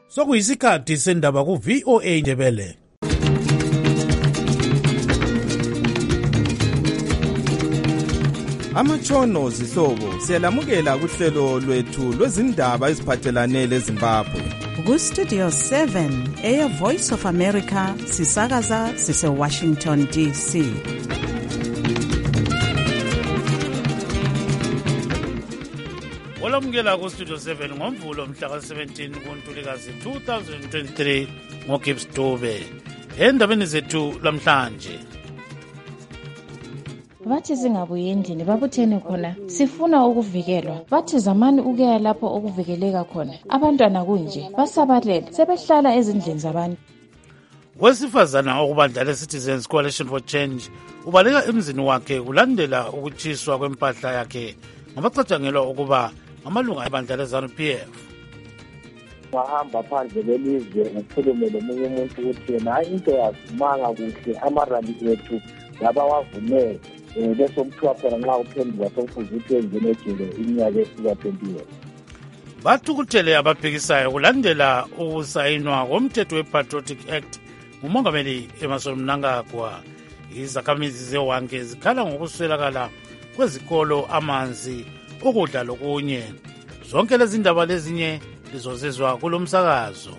Sokuyisikhathi sendaba ku VOA Ndebele. Amatshono zihlobo siyalamukela kuhlelo lwethu lwezindaba eziphathelane leZimbabwe. Ku Studio 7 Air Voice of America sisakaza sise Washington DC. Olamukela ku Studio 7 ngoMvulo mhla ka-17 kuNtulikazi 2023 ngoGibbs Dube. Endabeni zethu lamhlanje. Bathi singabuye endlini babuthene khona sifuna ukuvikelwa. Bathi zamani ukuya lapho okuvikeleka khona. Abantwana kunje basabalele sebehlala ezindlini zabantu. Wesifazana okubandla le-Citizens Coalition for Change ubaleka emzini wakhe kulandela ukutshiswa kwempahla yakhe ngabacatshangelwa ukuba amalunga ebandla le-ZANU-PF. Wahamba phandle belizwe ngakhulume lomunye umuntu ukuthi yena hayi into yazimanga kuhle amarali ethu laba wavumele bese umthiwa khona nxa uphenduka sokufuze ukuthi engene ejele iminyaka esika-21. Bathukuthele abaphikisayo kulandela ukusayinwa komthetho we-Patriotic Act ngumongameli Emmerson Mnangagwa. Izakhamizi zewanke zikhala ngokuswelakala kwezikolo, amanzi, ukudla lokunye. Zonke lezi ndaba lezinye lizozizwa kulo msakazo.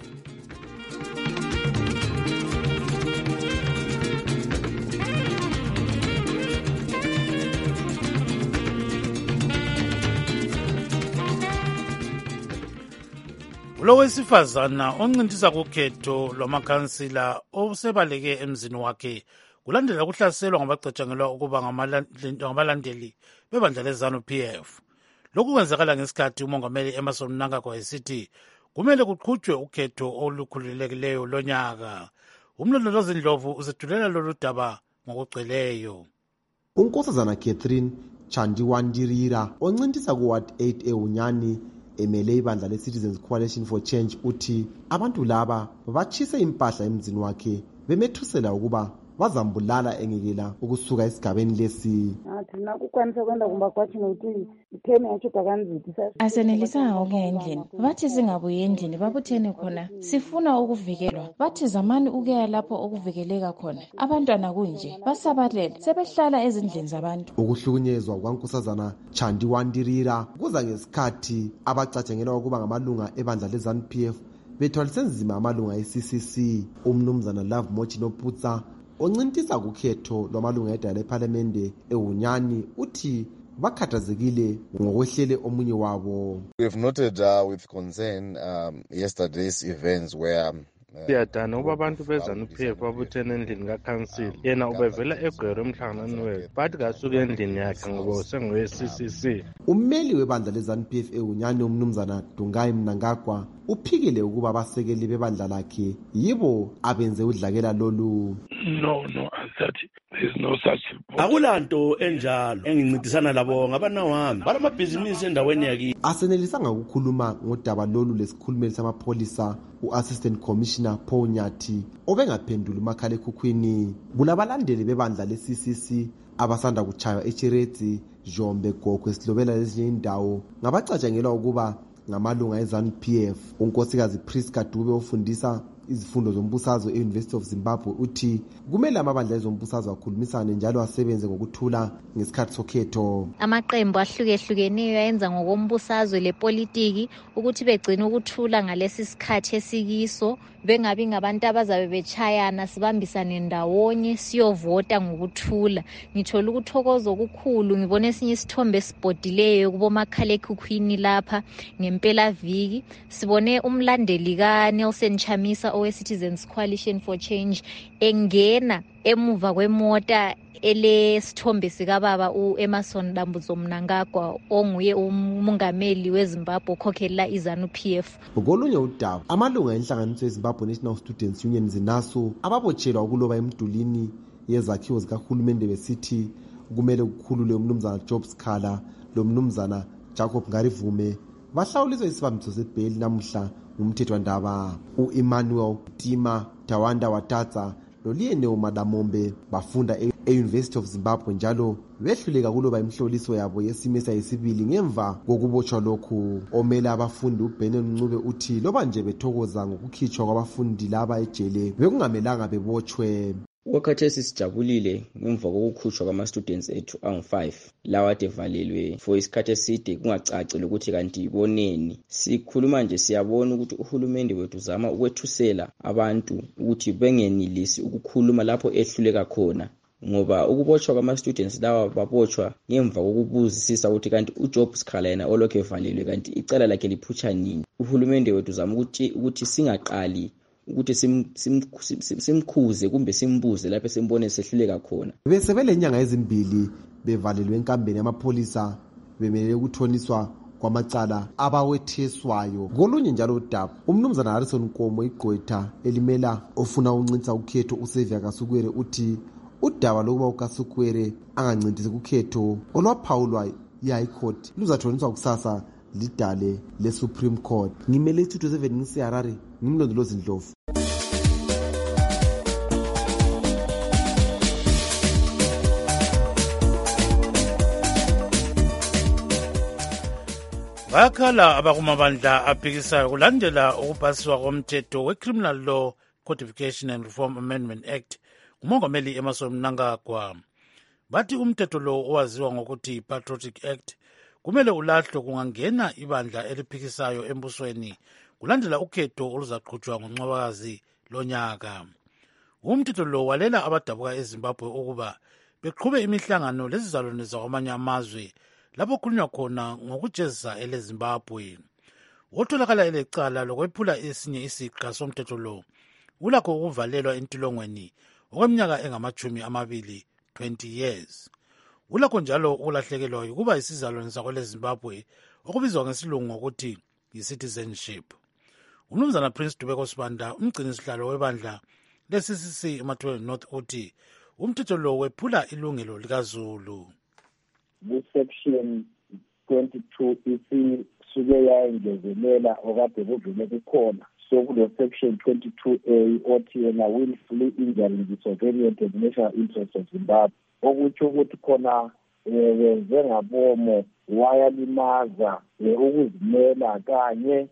Lowesifazana oncintisa kukhetho lwamakhansila osebaleke emzini wakhe kulandela ukuhlaselwa ngabacatshangelwa ukuba ngabalandeli bebandla le-ZANU-PF. Lokhu kwenzakala ngesikhathi umongameli Emmerson Mnangagwa esithi kumele kuqhutshwe ukhetho olukhululekileyo lonyaka. Umlondolozi Ndlovu usethulela lolu daba ngokugcweleyo. Unkosazana Catherine Chandiwandirira oncintisa kuward 8 eUnyani emele ibandla le-Citizens Coalition for Change uthi abantu laba batshise impahla emzini wakhe bemethusela ukuba bazambulala engekela ukusuka esigabeni lesi. Asenelisanga ukuya endlini. Bathi singabuye endlini babuthene khona sifuna ukuvikelwa. Bathi zamani ukuya lapho okuvikeleka khona. Abantwana kunje basabalele sebehlala ezindlini zabantu. Ukuhlukunyezwa kwankosazana Chandiwandirira kuza ngesikhathi abacatshangelwa ukuba ngamalunga ebandla le-ZANU-PF bethwalise nzima amalunga e-CCC. Umnumzana Love Mochi Noputsa oncintisa kukhetho lwamalunga edala lephalamende eUnyani uthi bakhathazekile ngokwehlele omunye wabo. We have noted with concern yesterday's events where siyadana ukuba abantu be-ZANU-PF babuthene endlini kakhansila. Yena ubevela eGwero emhlanganweni wethu bathi kasuke endlini yakhe ngoba usengowe-CCC. Ummeli webandla le-ZANU-PF eUnyani umnumzana Dungai Mnangagwa uphikile ukuba abasekeli bebandla lakhe yibo abenze udlakela lolu. No, there's no such report. Akulanto enjalo engincintisana labo ngabanawami balamabhizinisi endaweni yakini. Asenelisanga ukukhuluma ngodaba lolu lesikhulumeli samapholisa u-Assistant Commissioner Paul Nyathi obengaphendula umakhalekhukhwini. Kulabalandeli bebandla le-CCC abasanda kuchaywa eChiretsi, Jombe, Gokwe, Silobela lezinye indawo ngabacatshangelwa ukuba ngamalunga e-ZANU-PF. Unkosikazi Priska Dube ofundisa izifundo zombusazwe e-University of Zimbabwe uthi kumele amabandla ezombusazwe akhulumisane njalo asebenze ngokuthula ngesikhathi sokhetho. Amaqembu ahlukehlukeneyo ayenza ngokombusazwe lepolitiki ukuthi begcine ukuthula ngalesi sikhathi esikiso, bengabi ngabantu abazabe betshayana, sibambisane ndawonye siyovota ngokuthula. Ngithola ukuthokoza okukhulu ngibone esinye isithombe esibhodileyo kubomakhalekhukhwini lapha ngempela viki. Sibone umlandeli kaNelson Chamisa owe-Citizens Coalition for Change engena emuva kwemota elesithombe sikababa u-Emmerson Dambudzo Mnangagwa onguye umongameli weZimbabwe okhokhelela iZANU-PF. Ngokolunye udaba amalunga enhlanganiso yeZimbabwe National Students Union ZINASU ababotshelwa ukuloba emdulini yezakhiwo zikahulumende besithi kumele kukhululwe umnumzana Job Sikhala lo mnumzana Jacob Ngarivume bahlawuliswa isibambiso sebheli namuhla ngumthethwandaba. U-Emmanuel Tima Tawanda Watatsa loLieneo Madamombe bafunda e-University of Zimbabwe njalo behluleka kuloba imhloliso yabo yesimesa yesibili ngemva kokubotshwa lokhu. Omela abafundi uBenon Ncube uthi loba nje bethokoza ngokukhitshwa kwabafundi laba ejele bekungamelanga bebotshwe. Okwakhathesi sijabulile ngemva kokukhutshwa kwama-students ethu angu-5 lawa ade evalelwe for isikhathi eside kungacacile ukuthi kanti boneni. Sikhuluma nje siyabona ukuthi uhulumende wethu uzama ukwethusela abantu ukuthi bengenilisi ukukhuluma lapho ehluleka khona, ngoba ukubotshwa kwama-students lawa babotshwa ngemva kokubuzisisa ukuthi kanti uJob Sikhala yena olokhu evalelwe kanti icala lakhe liphutsha nini. Uhulumende wethu uzama ukuthi singaqali ukuthi simkhuze kumbe simbuze lapho simbone sehluleka khona. Besebele inyanga ezimbili bevalelwe enkambeni yamapholisa bemelele ukuthoniswa kwamacala abawetheswayo. Kolunye njalo udaba umnumzana Harrison Nkomo igqwetha elimela ofuna uncinca ukhetho uSevia Kasukwere uthi udaba lokuba uKasukwere angancintisi kukhetho olwaphawulwa yi-High Court luzathoniswa kusasa lidale le-Supreme Court. Ngimele Studio 7 ngisiHarare, ngimlondolozi Ndlovu. Bakhala abakumabandla aphikisayo kulandela ukupasiswa komthetho we-Criminal Law Codification and Reform Amendment Act ngumongameli Emmerson Mnangagwa. Bathi umthetho lo owaziwa ngokuthi Patriotic Act kumele ulahlwe kungangena ibandla eliphikisayo embusweni kulandela ukhetho oluzaqhutshwa ngoNcwabakazi lonyaka. Umthetho lo walela abadabuka eZimbabwe ukuba beqhube imihlangano lezizalwane zakwamanye amazwe lapho khulunywa khona ngokujezisa eleZimbabwe. Otholakala elecala lokwephula esinye isiqa somthetho lo ulakho ukuvalelwa entolongweni okweminyaka engama-20 years. Ulakho njalo ukulahlekelwa ukuba isizalwane sakweleZimbabwe okubizwa ngesilungu ngokuthi yi-citizenship. Umnumzana Prince Dubeko Sibanda umgcinisihlalo webandla le-CCC eMathweni North uthi umthetho lo wephula ilungelo likaZulu. Section 22 isisuke yayengezelela okade kuvele kukhona. So kulo section 22A othi yena willfully injuring the sovereignty and national interest of Zimbabwe. Okutsho ukuthi khona wenze ngabomo wayalimaza ukuzimela kanye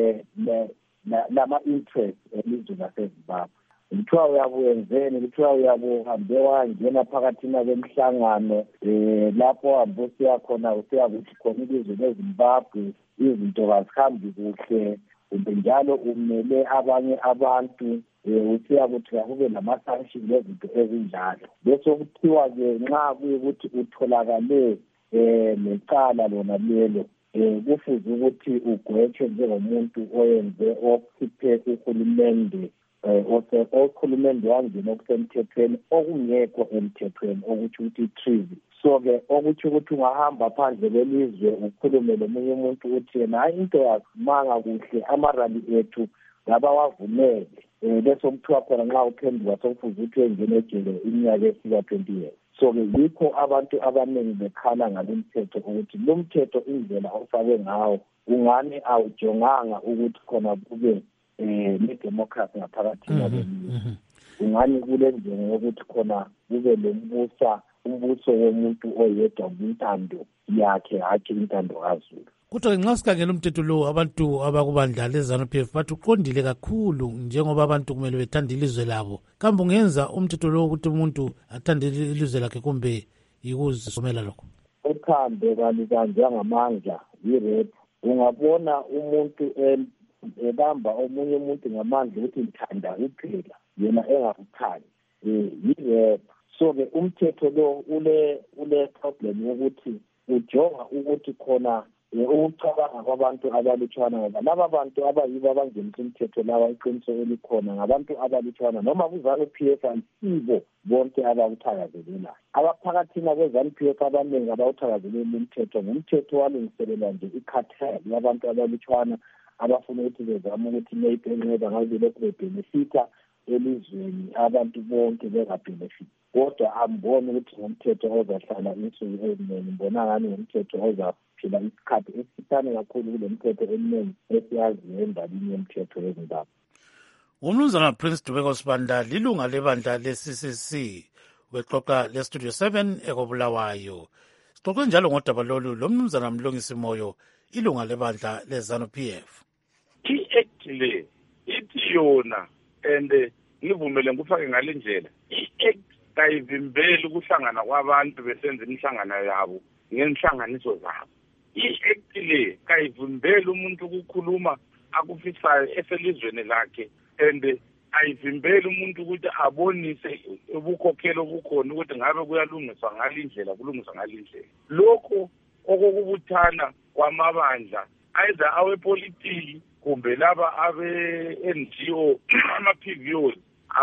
lama-interest elizwe laseZimbabwe. Kuthiwa uyabuyenzeni, kuthiwa uyabuhambe wangena phakathi kwemihlangano lapho hambe usiyakhona usiyakuthi khona ilizwe leZimbabwe izinto kazihambi kuhle kumbe njalo umele abanye abantu usiyakuthi akube nama-sanction lezinto ezinjalo. Bese kuthiwa-ke nxa kuyikuthi utholakale necala lona lelo kufuze ukuthi ugwetshwe njengomuntu oyenze okukhiphe uhulumende okhulumende wangena okusemthethweni okungekho emthethweni okutsho ukuthi treason. So-ke okutsho ukuthi ungahamba phandle kwelizwe ukhulume lomunye umuntu uthi yena hayi into yazimanga kuhle amarali ethu ngabawavumele bese kuthiwa khona nxa uphenduka sokufuze ukuthi engene ejele iminyaka efika 20 years. So-ke yikho abantu abaningi bekhala ngalo mthetho ukuthi lo mthetho indlela ofakwe ngawo ungani awujonganga ukuthi khona kube ne-democracy ngaphakathi kwelizwe. Ungani kule njengo yokuthi khona kube umbuso womuntu oyedwa ngintando yakhe hatshi intando kaZulu. Kodwa nxa sikhangela umthetho lo abantu abakubandla leZANU-PF bathi uqondile kakhulu njengoba abantu kumele bethande ilizwe labo. Kambe ungenza umthetho lo ukuthi umuntu athande ilizwe lakhe kumbe yikuzisomela lokho? Uthando kalubanjwa ngamandla yi-rape. Ungabona umuntu ebamba omunye umuntu ngamandla ukuthi ngithanda kuphela yena engakuthandi yi-rape. So-ke umthetho lo ule problem yokuthi ujonga ukuthi khona ukucabanga kwabantu abalutshwana ngoba laba bantu abayibo abangenisa umthetho lawa iqiniso elikhona ngabantu abalutshwana noma kuZANU-PF ayisibo bonke abawuthakazelelayo. Abaphakathina kweZANU-PF abaningi abawuthakazelela umthetho ngumthetho walungiselelwa nje i-cartel yabantu abalutshwana abafuna ukuthi bezame ukuthi maybe enqeba ngabe lokhu bebhenefitha elizweni abantu bonke bengabhenefitha. Kodwa amboni ukuthi ngumthetho ozahlala insuku eziningi, mbona ngani ngumthetho ozaphila isikhathi esifitane kakhulu kule mthetho eminingi esiyaziyo endabeni yomthetho weZimbabwe. Umnumzana Prince Dubeko Sibanda lilunga lebandla le-CCC wexoxa le-Studio 7 ekobulawayo. Sixoxe njalo ngodaba lolu lomnumzana Mlungisi Moyo ilunga lebandla le-ZANU-PF. I-act le ithi yona and ngivumele ngufake ngale ndlela i-act kayivimbeli ukuhlangana kwabantu besenza imihlangano yabo ngenhlanganiso zabo. I-act le kayivimbeli umuntu ukukhuluma akufisayo eselizweni lakhe and ayivimbeli umuntu ukuthi abonise ubukhokheli obukhona ukuthi ngabe kuyalungiswa ngalindlela kulungiswa ngalindlela. Lokho okokubuthana kwamabandla either awepolitiki kumbe laba abe-NGO ama-PVOs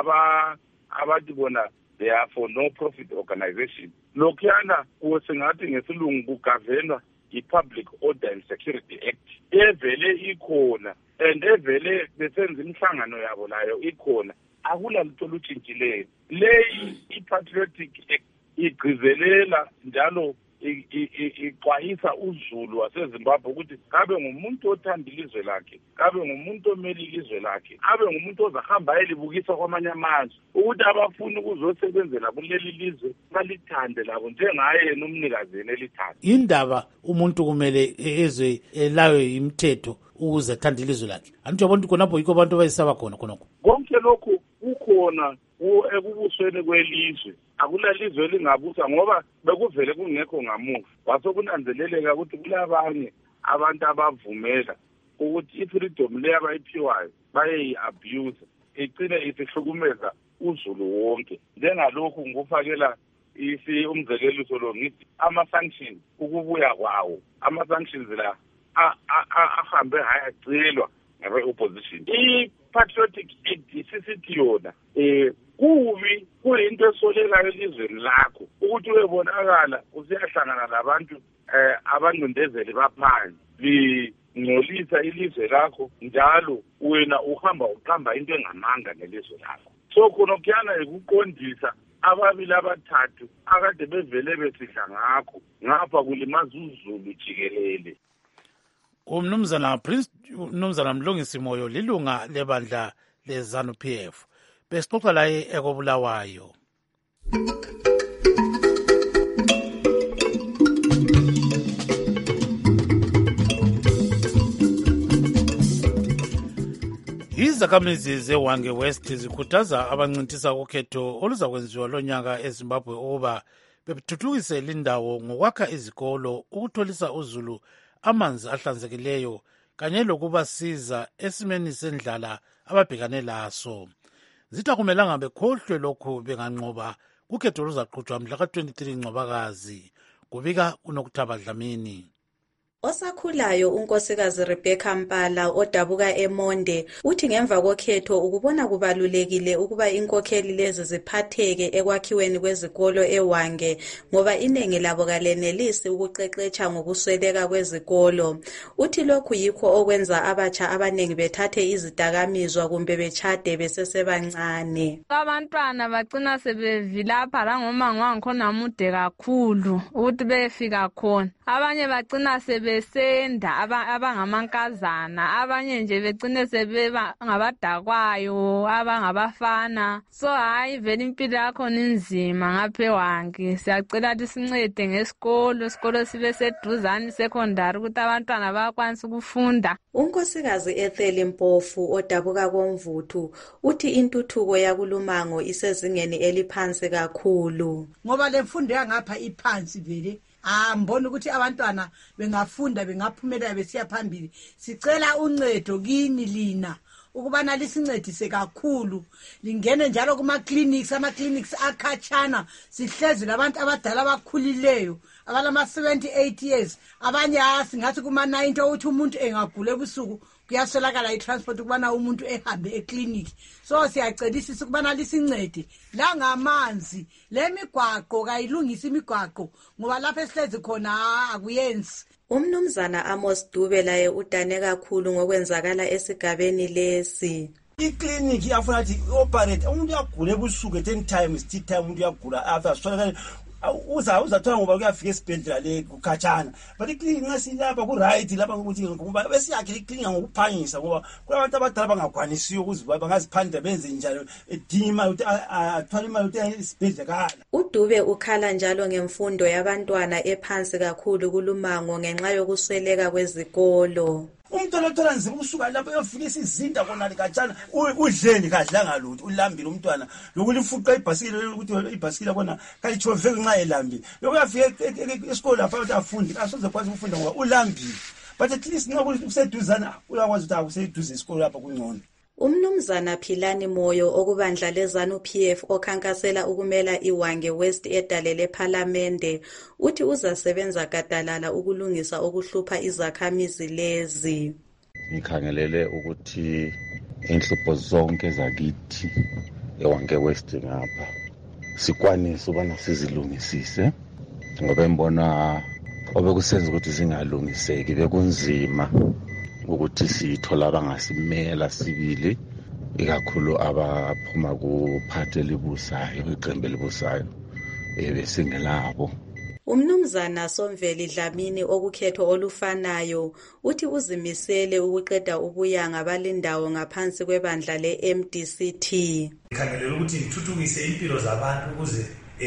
abathi bona they are for no-profit organization. Lokhuyana singathi ngesilungu kugavenwa i-Public Order and Security Act evele ikhona and evele besenza imihlangano yabo layo ikhona. Akula lutho lutshintshileyo. Leyi i-Patriotic Act igcizelela njalo ixwayisa uZulu waseZimbabwe ukuthi kabe ngumuntu othanda ilizwe lakhe, kabe ngumuntu omele ilizwe lakhe, abe ngumuntu ozahamba elibukisa kwamanye amazwe ukuthi abafuna ukuzosebenzela kuleli lizwe balithande labo njengaye yena umnikazi yena elithanda. Indaba umuntu kumele ezwe elayo imithetho ukuze athande ilizwe lakhe. Antu abantu khonapho yikho abantu bayisaba khona khonokho. Konke lokhu kukhona ekubusweni kwelizwe. Akula lizwe lingabusa ngoba bekuvele kungekho ngamuva. Wasokunanzeleleka ukuthi kulabanye abantu abavumela ukuthi i-freedom le abayiphiwayo baye-abuse igcine isihlukumeza uZulu wonke. Njengalokhu ngufakela umzekeliso lo ngithi ama-sanctions ukubuya kwawo ama-sanctions la ahambe hayacelwa ngabe-opposition. I-Patriotic Act isisithi yona kubi kuyinto esolekayo elizweni lakho ukuthi uyebonakala usiyahlangana labantu abangcindezeli baphandle lingcolisa ilizwe lakho njalo wena uhamba uqamba into engamanga nelizwe lakho. So khonokuyana ekuqondisa ababili abathathu akade bevele besidla ngakho ngapha kulimaza uZulu jikelele. Umnumzana Mlungisi Moyo lilunga lebandla le-ZANU-PF. Besixoxa laye ekobulawayo. Izakhamizi zeWange West zikhuthaza abancintisa ukhetho oluzakwenziwa lonyaka eZimbabwe ukuba bethuthukise lindawo ngokwakha izikolo, ukutholisa uZulu amanzi ahlanzekileyo kanye lokubasiza esimeni sendlala ababhekane laso. Zithi akumelanga bekhohlwe lokhu benganqoba kukhetho oluzaqhutshwa mhla ka-23 Ncwabakazi. Kubika uNokuthaba Dlamini. Osakhulayo unkosikazi Rebecca Mpala odabuka eMonde uthi ngemva kokhetho ukubona kubalulekile ukuba inkokheli lezi ziphatheke ekwakhiweni kwezikolo eWange ngoba iningi labo kalenelisi ukuqeqetsha ngokusweleka kwezikolo. Uthi lokhu yikho okwenza abatsha abaningi bethathe izidakamizwa kumbe betshade besesebancane. Abantwana bagcina sebevilapha langomango wangikhona mude kakhulu ukuthi befika khona. Abanye bagcina besenda abangamankazana, abanye nje begcine sebeba ngabadakwayo, abangabafana. So hayi vele impilo yakho ninzima ngapha eWange. Siyacela ukuthi sincede ngesikolo sibe seduzane secondary ukuthi abantwana bakwanise ukufunda. Unkosikazi Ethel Mpofu odabuka koMvuthu uthi intuthuko yakulumango isezingeni eliphansi kakhulu. Ngoba lemfundo yangapha iphansi vele. Mbona ukuthi abantwana bengafunda bengaphumelela besiya phambili. Sicela uncedo kini lina ukubana lisincedise kakhulu. Lingene njalo kuma clinics, ama clinics akhatshana. Sihlezi labantu abadala abakhulileyo abalama 78 years. Abanye singathi kuma 90 uthi umuntu engagula ebusuku kuyaswelakala i-transport ukubana umuntu ehambe eclinic. So siyacelisisa ukubana lisincede la ngamanzi, le migwaqo kayilungisa imigwaqo ngoba lapha esihlezi khona akuyenzi. Umnumzana Amos Dube laye udane kakhulu ngokwenzakala esigabeni lesi. Iclinic yafuna ukuthi operate umuntu uyagula ebusuku at 10 times tea time umuntu uyagula after swelakala uzathola ngoba kuyafika esibhedlela le kukhatshana but iklinika ngasilapha ku-right lapha ukuthi ngoba besiyakhe iklinika ngokuphangisa ngoba kulabantu abadala bangakwanisiyo ukuthi bangaziphandla benze njalo edinga imali ukuthi athwale imali ukuthi isibhedlela kala. uDube ukhala njalo ngemfundo yabantwana ephansi kakhulu kulumango ngenxa yokusweleka kwezikolo. Umntwana othola nzima ukusuka lapho uyofika isizinda konali khatshana udleni kadlanga lutho ulambile umntwana lokulifuqa ibhasikile ukuthi ibhasikile kona kayichoveke nxa elambile lokuyafika esikolo lapha ukuthi afunde asoze kwazi ukufunda ngoba ulambile but at least nxa kuseduzana uyakwazi ukuthi akuseduze isikolo lapha kungcono. Umnumzana Philani Moyo okubandla leZANU PF okhankasela ukumela iWange West edale lePhalamende uthi uzasebenza gadalala ukulungisa okuhlupha izakhamizi lezi. Ngikhangelele ukuthi inhlupho zonke zakithi eWange West ngapha sikwanise ubana sizilungisise ngoba ngibona obekusenza ukuthi zingalungiseki bekunzima ukuthi sithola abangasimela sibili ikakhulu abaphuma kuphathe libusayo iqembu elibusayo besingelabo. Umnumzana Somveli Dlamini okukhetho olufanayo uthi uzimisele ukuqeda ubuyanga balindawo ngaphansi kwebandla leMDCT. Ngikhangelela ukuthi ngithuthukise impilo zabantu ukuze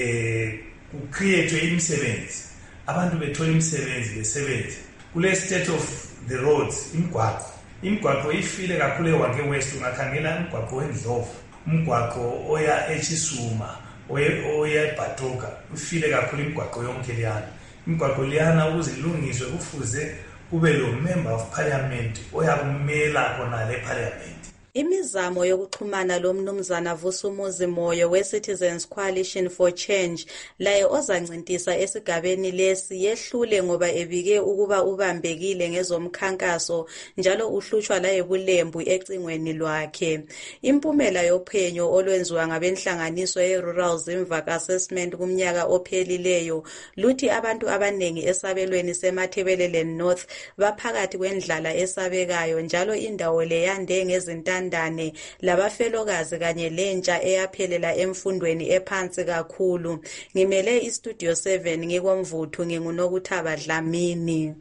kucreate imisebenzi abantu bethola imisebenzi besebenze kule state of the roads. Imigwaqo ifile kakhulu eWange West. Ungakhangela umgwaqo weNdlovu, umgwaqo oya eChisuma, oya eBhatoka, ufile kakhulu imigwaqo yonke liyana. Imigwaqo liyana ukuze ilungiswe kufuze kube lo member of parliament oyakumela khona le parliament. Imizamo yokuxhumana lomnumzana Vusumuzi Moyo we-Citizens Coalition for Change laye ozancintisa esigabeni lesi yehlule ngoba ebike ukuba ubambekile ngezomkhankaso njalo uhlutshwa la ebulembu ecingweni lwakhe. Impumela yophenyo olwenziwa ngabenhlanganiso ye-Rural Zimvak Assessment kumnyaka ophelileyo luthi abantu abanengi esabelweni seMathebelele North baphakathi kwendlala esabekayo njalo indawo le yande ngezintandane labafelokazi kanye lentsha eyaphelela emfundweni ephansi kakhulu. Ngimele iStudio 7 ngikomvuthu nginguNokuthaba Dlamini.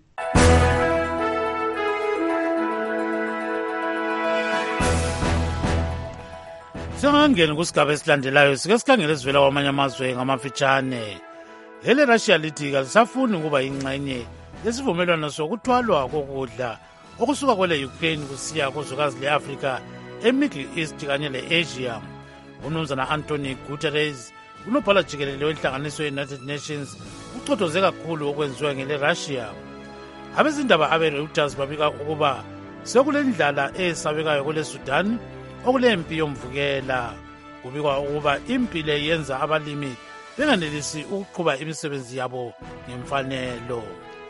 Singangena kusigaba esilandelayo sike sikhangele sivela kwamanye amazwe ngamafitshane. Lele Russia lithi kalisafuni ukuba ingxenye lesivumelwano sokuthwalwa kokudla okusuka kwele Ukraine kusiya kuzwekazi leAfrika eMiddle East kanye leAsia. Umnumzana Anthony Guterres unobhala jikelele wenhlanganiso ye-United Nations ucothoze kakhulu okwenziwa ngele Russia. Abezindaba abe-Reuters babika ukuba sekulendlala esabekayo kule Sudan okulempi yomvukela. Kubikwa ukuba impi le yenza abalimi benganelisi ukuqhuba imisebenzi yabo ngemfanelo.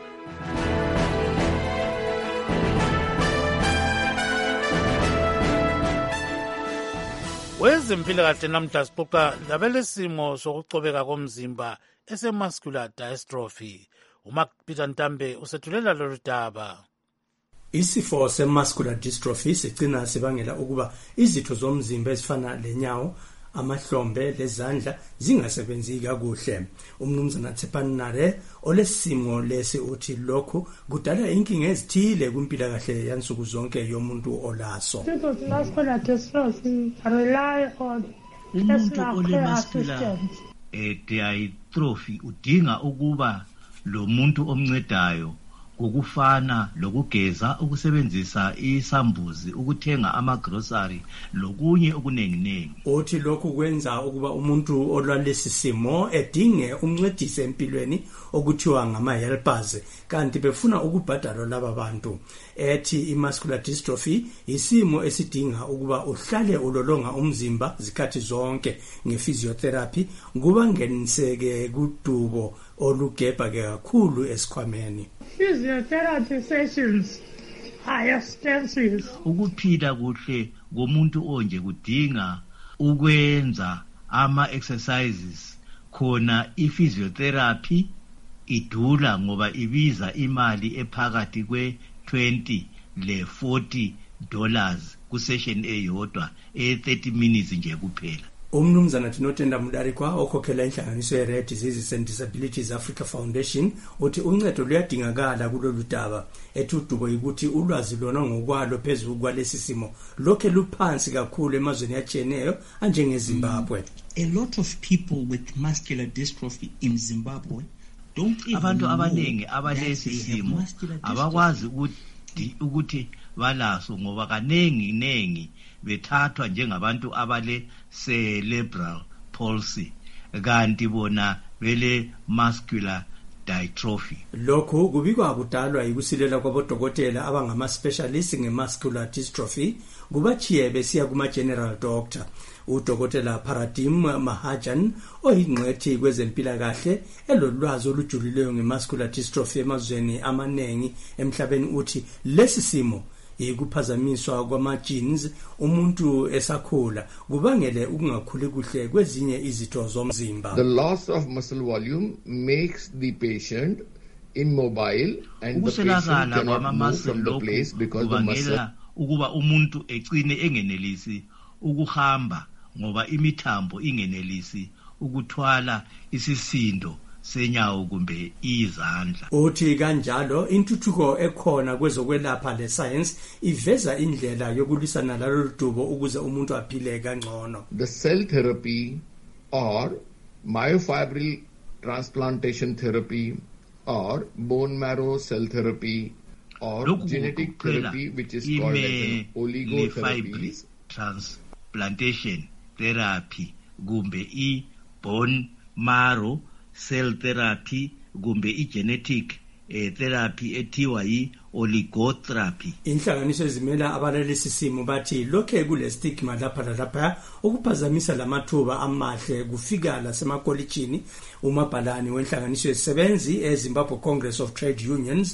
Wezempilakahle namhla sixoxa labelesimo sokucobeka komzimba ese-muscular dystrophy. Peter Ntambe usethulela lolu daba. Isifo se-muscular dystrophy sigcina sibangela ukuba izitho zomzimba ezifana lenyawo, amahlombe lezandla zingasebenzi kakuhle. Umnumzana Tsepanare olesimo lesi uthi lokhu kudala inkinga ezithile kwimpilakahle yansuku zonke yomuntu olaso. Muscular dystrophy rely on umuntu ole-muscular dystrophy udinga ukuba lo muntu omncedayo ukufana lokugeza, ukusebenzisa isambuzi, ukuthenga amagrocery lokunye okuningi. Uthi lokhu kwenza ukuba umuntu olwalesi simo edinge umncedisi empilweni okuthiwa ngama-helpers kanti befuna ukubhadalwa laba bantu. Ethi i-muscular dystrophy isimo esidinga ukuba uhlale ulolonga umzimba zikhathi zonke nge-physiotherapy kuba ngeniseke kudubo olugebha-ke kakhulu esikhwameni. Physiotherapy sessions are extensive. Ukuphila kuhle komuntu onje kudinga ukwenza ama-exercises khona. I-physiotherapy idula ngoba ibiza imali ephakathi kwe-$20 le $40 ku-session eyodwa 30 minutes nje kuphela. Umnumzana Tinotenda Mudarikwa okhokhela inhlanganiso ye-Rare Diseases and Disabilities Africa Foundation uthi uncedo luyadingakala kulolu daba ethi udubo ukuthi ulwazi lona ngokwalo phezulu kwalesi simo lokhe luphansi kakhulu emazweni atshiyeneyo anjengeZimbabwe. A lot of people with muscular dystrophy in Zimbabwe don't even abantu know abaningi abalesi simo abakwazi ukuthi balaso ngoba kaningi bethathwa njengabantu abale cerebral palsy kanti bona bele muscular dystrophy. Lokho kubikwa kudalwa yikusilela kwabodokotela abangama-specialists nge-muscular dystrophy kubachiye besiya kuma-general doctor. Udokotela Paradim Mahajan oyingqethi kwezempilakahle elolwazi olujulileyo nge-muscular dystrophy emazweni amanengi emhlabeni uthi lesi simo ikuphazamiswa kwama-genes umuntu esakhula kubangele ukungakhuli kuhle kwezinye izitho zomzimba. The loss of muscle volume makes the patient immobile and the patient cannot move from the place because the muscle ukuba umuntu ecine engenelisi ukuhamba ngoba imithambo ingenelisi ukuthwala isisindo senyawo kumbe izandla. Uthi kanjalo intuthuko ekhona kwezokwelapha le science iveza indlela yokulisana nalolu dubo ukuze umuntu aphile kangcono. The cell therapy or myofibril transplantation therapy or bone marrow cell therapy or genetic therapy which is called as an oligotherapy transplantation therapy kumbe I bone marrow cell therapy kumbe I genetic therapy ethiwa yi oligotherapy. Inhlanganiso ezimela abalalisi simo bathi lokhe kule stigma lapha lalapha ukuphazamisa lamathuba amahle kufika lasemakolitshini. Umabhalani wenhlanganiso yezisebenzi eZimbabwe Congress of Trade Unions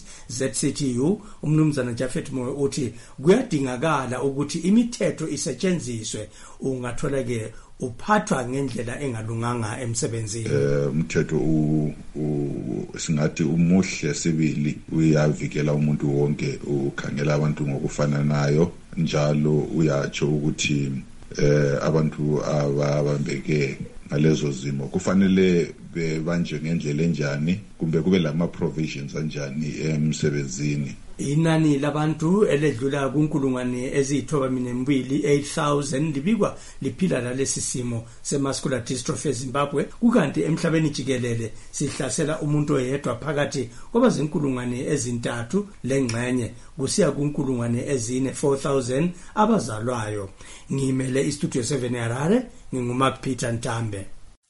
ZCTU umnumzana Jafet Moyo uthi kuyadingakala ukuthi imithetho isetshenziswe ungathola ke uphathwa ngendlela engalunganga emsebenzini. Umthetho singathi umuhle sibili uyavikela umuntu wonke ukhangela abantu ngokufananayo njalo uyatsho ukuthi abantu ababambeke ngalezo zimo kufanele bebanjwe ngendlela enjani kumbe kube lama provisions anjani emsebenzini. Inani labantu eledlula kunkulungwane eziyithoba-2 8,000 libikwa liphila lalesi simo se-muscular dystrophy eZimbabwe kukanti emhlabeni jikelele sihlasela umuntu oyedwa phakathi kwabazinkulungwane ezi3 lengxenye kusiya kunkulungwane ezine 4,000 abazalwayo. Ngimele istudio 7 eHarare nginguMark Peter Ntambe.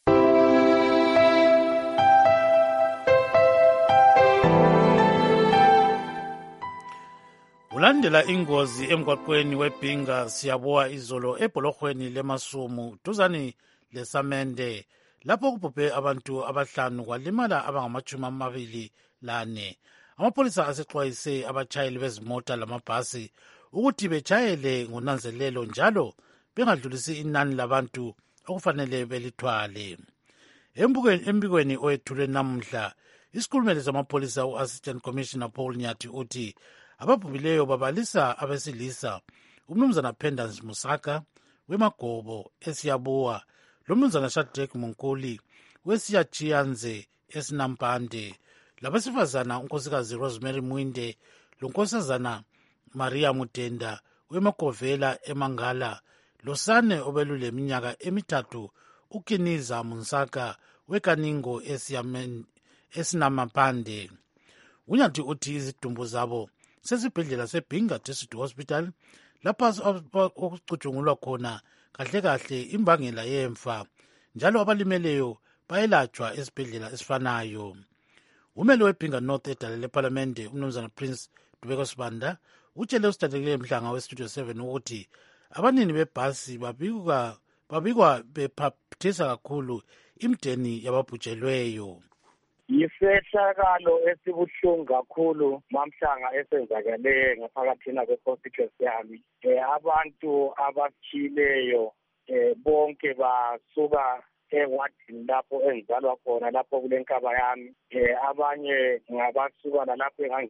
Ulandela ingozi emgwaqweni weBhinga siyabuya izolo ebhologweni leMasumu duzani leSamende lapho kubhubhe abantu abahlanu kwalimala abangama-24. Amapolisa asexwayise abachayeli bezimota lamabhasi ukuthi bejayele ngonanzelelo njalo bengadlulisi inani labantu okufanele belithwale. Embikweni oyethulwe namuhla isikhulumeli samapolisa u-Assistant Commissioner Paul Nyathi uthi ababhubileyo babalisa abesilisa umnumzana Pendance Musaka wemagobo esiyabuwa lomnumzana Shadrack Munkuli wesiyachiyanze esinampande labesifazana unkosikazi Rosemary Mwinde lonkosazana Maria Mutenda wemagovela eMangala losane obelule minyaka emithathu ukiniza Musaka wekaningo esinamampande. Unyathi uthi izidumbu zabo sesibhedlela seBhinga District Hospital lapha okucutshungulwa khona kahle imbangela yemfa njalo abalimeleyo bayelatshwa esibhedlela esifanayo. Umeli weBhinga North edale leParlamente umnumzana Prince Dubeko Sibanda utshele usitatekile Mhlanga westudio 7 ukuthi abanini bebhasi babikwa bephathisa kakhulu imdeni yababhujelweyo. Yisehlakalo esibuhlungu kakhulu mamhlanga esenzakale ngaphakathina kwe-constituency yami. Abantu abaphileyo bonke basuka ewadini lapho engizalwa khona lapho kule nkaba yami. Abanye ngabasuka lapho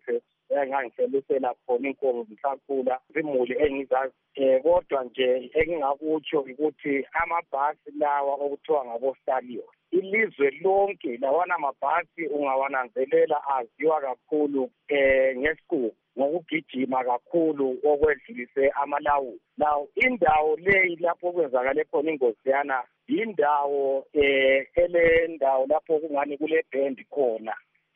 engangiselusela khona inkomo mhlakhula imuli engizazi kodwa nje engingakutsho ukuthi amabhasi lawa okuthiwa ngabo-Stallion ilizwe lonke lawana mabhasi ungawananzelela aziwa kakhulu ngesikhulu ngokugijima kakhulu okwedlulise amalawulo. Now indawo leyi lapho kwenzakale khona ingozi yana indawo elendawo lapho kungani kule band khona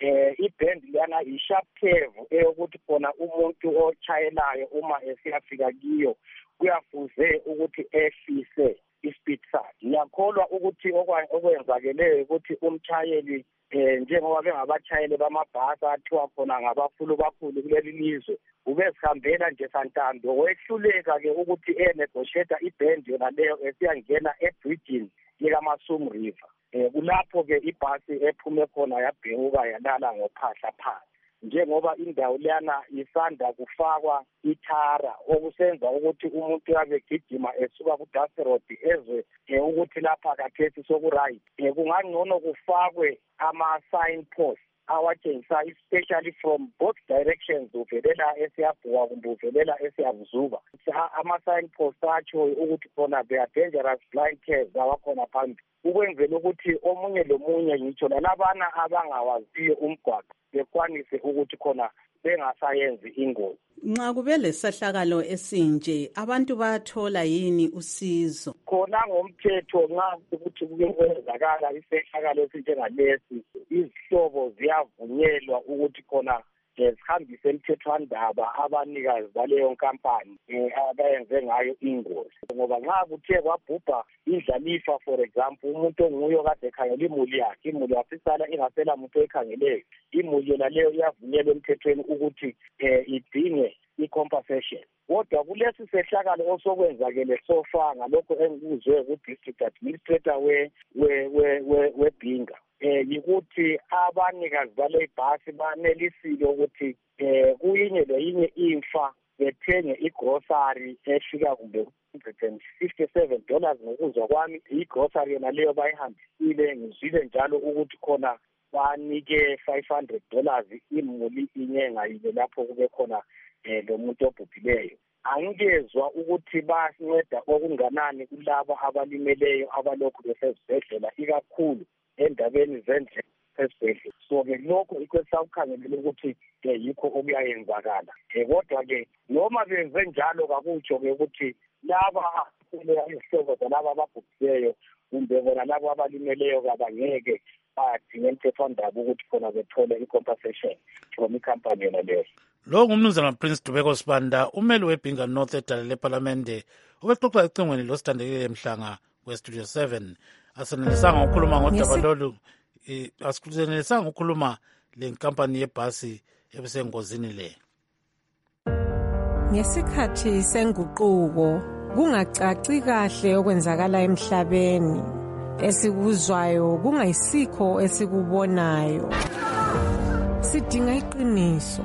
iband lana i-sharp curve eyokuthi khona umuntu ochayelayo uma esiyafika kiyo kuyafuze ukuthi ehlise ispeed sakhe. Ngiyakholwa ukuthi okwenzakeleyo ukuthi umchayeli njengoba bengabatshayeli bamabhasi athiwa khona ngabafulu bakhulu kuleli lizwe ubesihambela nje santando wehluleka-ke ukuthi negotiate iband yona leyo esiyangena ebridgini likaMasum River. Kulapho-ke ibhasi ephume khona yabhekuka yalala ngophahla phansi njengoba indawo leyana isanda kufakwa ithara okusenza ukuthi umuntu yabe gijima esuka ku-Dust Road ezwe ukuthi lapha kakhesi soku-right kungangcono kufakwe ama-sign post awatshengisa especially from both directions uvelela esiyabhuka kumbe uvelela esiyabuzuba ama-sign post atshoyo ukuthi khona they are dangerous blind cars awakhona phambili ukwenzela ukuthi omunye lomunye ngitsho lalabana abangawaziyo umgwaqo bekwanise ukuthi khona bengasayenzi ingozi. Nxa kube lesehlakalo esinje abantu bayathola yini usizo? Khona ngomthetho nxa ukuthi kukwenzakala isehlakalo esinjengalesi izihlobo ziyavunyelwa ukuthi khona zihambise emthethwandaba abanikazi baleyo nkampani abayenze ngayo ingozi ngoba nxa kuthe kwabhubha indlalifa for example umuntu onguyo kade ekhangela imuli yakhe yasisala ingasela muntu oyikhangeleyo imuli yona leyo iyavunyelwa emthethweni ukuthi idinge i-compensation. Kodwa kulesi sehlakalo osokwenzakele sofa ngalokho engikuzwe ku-district administrator weBhinga yikuthi abanikazi bale bhasi banelisile ukuthi kuyinye leyinye imfa bethenge igrocery efika kumbe $157 ngokuzwa kwami igrocery yona leyo bayihambisile ngizwile njalo ukuthi khona banike $500 imuli inye ngayinye lapho kube khona lo muntu obhubhileyo. Angikezwa ukuthi basinceda okunganani kulabo abalimeleyo abalokhu besezibhedlela ikakhulu endabeni zendlela esibhedlela. So-ke lokho ikwesakukhangelele ukuthi yikho okuyayenzakala. Kodwa-ke noma benze njalo kakutsho-ke ukuthi laba izihlobo zalaba ababhubhileyo kumbe bona labo abalimeleyo kabangeke badinga emthethwandaba ukuthi khona bethole i-compensation from ikhampani yona leyo. Lo ngumnumzana Prince Dubeko Sibanda umeli weBhinga North edale leParlamente ubexoxa ecingweni lositandekile Mhlanga weStudio 7 asenelisanga ukukhuluma ngodaba lolu asikuzenelisanga ukukhuluma lenkampani yebhasi ebisengozini le. Ngesikhathi senguquko kungacaci kahle okwenzakala emhlabeni esikuzwayo kungayisikho esikubonayo sidinga iqiniso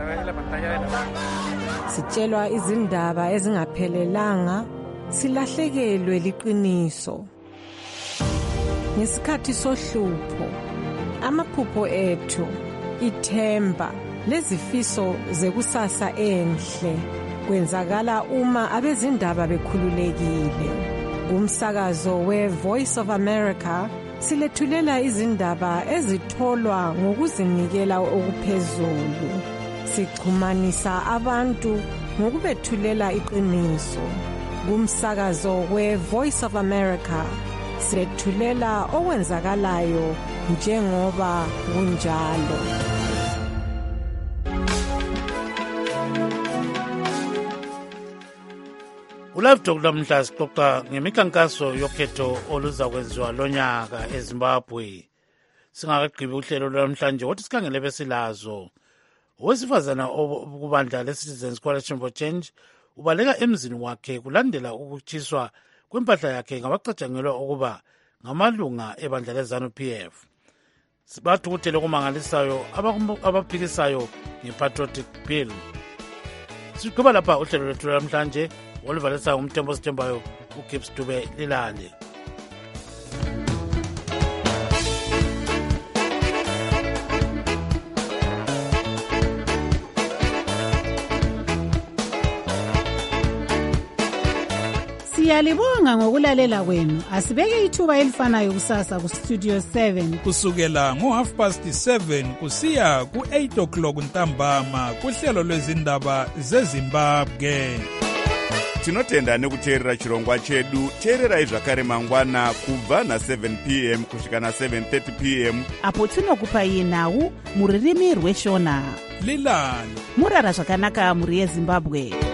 sitshelwa izindaba ezingaphelelanga silahlekelwe liqiniso ngesikhathi sohlupho amaphupho ethu ithemba lezifiso zekusasa enhle kwenzakala uma abezindaba bekhululekile umsakazo we-Voice of America silethulela izindaba ezitholwa ngokuzinikela okuphezulu sixhumanisa abantu ngokubethulela iqiniso kumsakazo we-Voice of America sethulela okwenzakalayo njengoba kunjalo. Ulive Talk namhla sixoxa ngemikhankaso yokhetho oluza kwenziwa lonyaka eZimbabwe. Singakagqibi uhlelo lwamhlanje wathi sikhangele besilazo. Owesifazana kubandla le-Citizens Coalition for Change ubaleka emzini wakhe kulandela ukutshiswa kwempahla yakhe ngabacatshangelwa ukuba ngamalunga ebandla leZANU-PF. Bathukuthele okumangalisayo abaphikisayo nge-Patriotic Bill. Sigqiba lapha uhlelo lwethu lwamhlanje oluvalisa umthembo sitembayo uGibbs Dube Lilale. Siyalibonga ngokulalela kwenu. Asibeke ithuba elifanayo kusasa ku Studio 7 kusukela ngo7:30 kusiya ku8:00 ntambama kuhlelo lwezindaba zeZimbabwe. Tinotenda nekuteerera chirongwa chedu. Teererai zvakare mangwana kubva na7 p.m. kusvika na7:30 p.m. apo tinokupai nhau muririmi rweshona. Lilani murara zvakanaka muri yeZimbabwe.